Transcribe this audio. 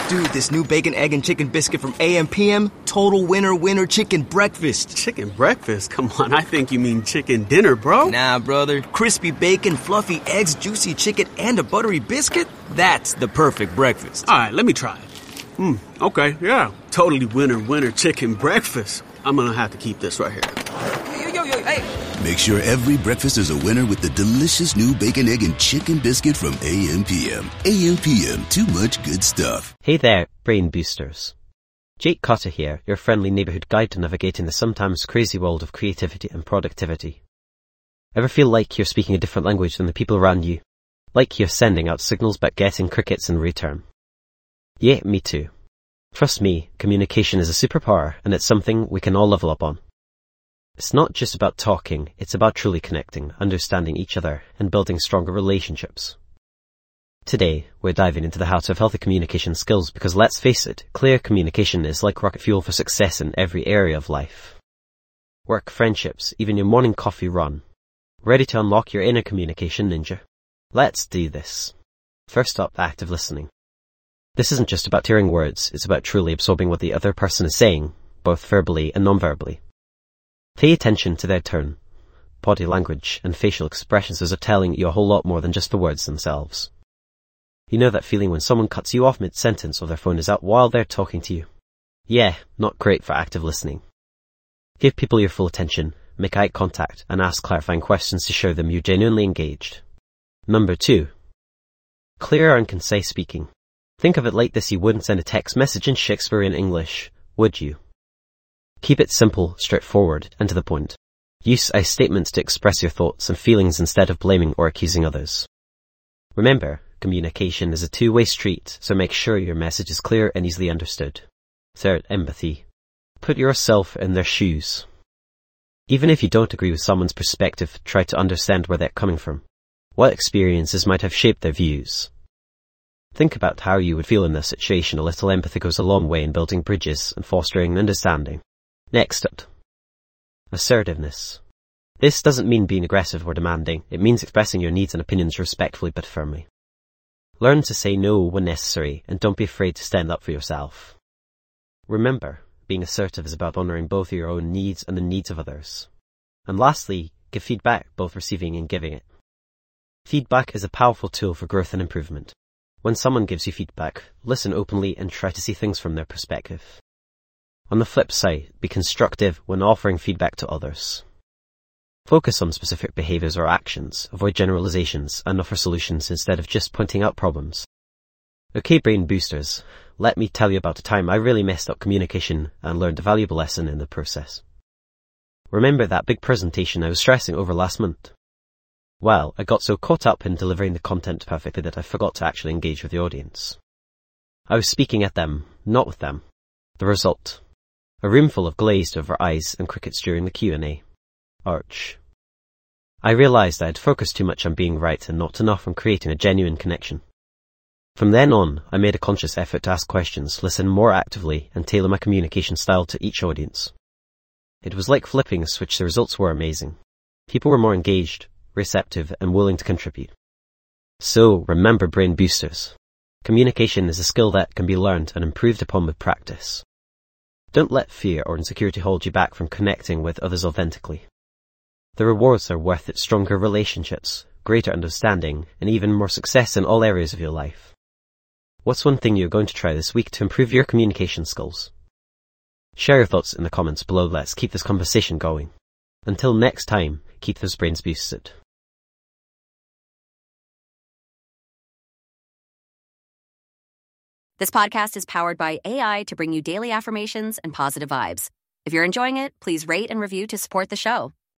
Dude, this new bacon, egg, and chicken biscuit from AM/PM, total winner chicken breakfast. Chicken breakfast? Come on, I think you mean chicken dinner, bro. Nah, brother. Crispy bacon, fluffy eggs, juicy chicken, and a buttery biscuit? That's the perfect breakfast. All right, let me try it. Okay, yeah. Totally winner chicken breakfast. I'm gonna have to keep this right here. Hey. Make sure every breakfast is a winner with the delicious new bacon, egg, and chicken biscuit from AM/PM. AM/PM, too much good stuff. Hey there, brain boosters. Jake Cotter here, your friendly neighborhood guide to navigating the sometimes crazy world of creativity and productivity. Ever feel like you're speaking a different language than the people around you? Like you're sending out signals but getting crickets in return? Yeah, me too. Trust me, communication is a superpower and it's something we can all level up on. It's not just about talking, it's about truly connecting, understanding each other, and building stronger relationships. Today, we're diving into the how to have healthy communication skills because let's face it, clear communication is like rocket fuel for success in every area of life. Work, friendships, even your morning coffee run. Ready to unlock your inner communication ninja? Let's do this. First up, active listening. This isn't just about hearing words, it's about truly absorbing what the other person is saying, both verbally and non-verbally. Pay attention to their tone, body language, and facial expressions as are telling you a whole lot more than just the words themselves. You know that feeling when someone cuts you off mid-sentence or their phone is out while they're talking to you? Yeah, not great for active listening. Give people your full attention, make eye contact, and ask clarifying questions to show them you're genuinely engaged. Number 2. Clear and concise speaking. Think of it like this: you wouldn't send a text message in Shakespearean English, would you? Keep it simple, straightforward, and to the point. Use I statements to express your thoughts and feelings instead of blaming or accusing others. Remember, communication is a two-way street, so make sure your message is clear and easily understood. Third, empathy. Put yourself in their shoes. Even if you don't agree with someone's perspective, try to understand where they're coming from. What experiences might have shaped their views? Think about how you would feel in this situation. A little empathy goes a long way in building bridges and fostering understanding. Next up, assertiveness. This doesn't mean being aggressive or demanding. It means expressing your needs and opinions respectfully but firmly. Learn to say no when necessary and don't be afraid to stand up for yourself. Remember, being assertive is about honoring both your own needs and the needs of others. And lastly, give feedback, both receiving and giving it. Feedback is a powerful tool for growth and improvement. When someone gives you feedback, listen openly and try to see things from their perspective. On the flip side, be constructive when offering feedback to others. Focus on specific behaviors or actions, avoid generalizations, and offer solutions instead of just pointing out problems. Okay, brain boosters, let me tell you about a time I really messed up communication and learned a valuable lesson in the process. Remember that big presentation I was stressing over last month? Well, I got so caught up in delivering the content perfectly that I forgot to actually engage with the audience. I was speaking at them, not with them. The result: a room full of glazed over eyes and crickets during the Q&A. Ouch. I realized I had focused too much on being right and not enough on creating a genuine connection. From then on, I made a conscious effort to ask questions, listen more actively, and tailor my communication style to each audience. It was like flipping a switch. The results were amazing. People were more engaged, receptive, and willing to contribute. So, remember, brain boosters. Communication is a skill that can be learned and improved upon with practice. Don't let fear or insecurity hold you back from connecting with others authentically. The rewards are worth it: stronger relationships, greater understanding, and even more success in all areas of your life. What's one thing you're going to try this week to improve your communication skills? Share your thoughts in the comments below. Let's keep this conversation going. Until next time, keep those brains boosted. This podcast is powered by AI to bring you daily affirmations and positive vibes. If you're enjoying it, please rate and review to support the show.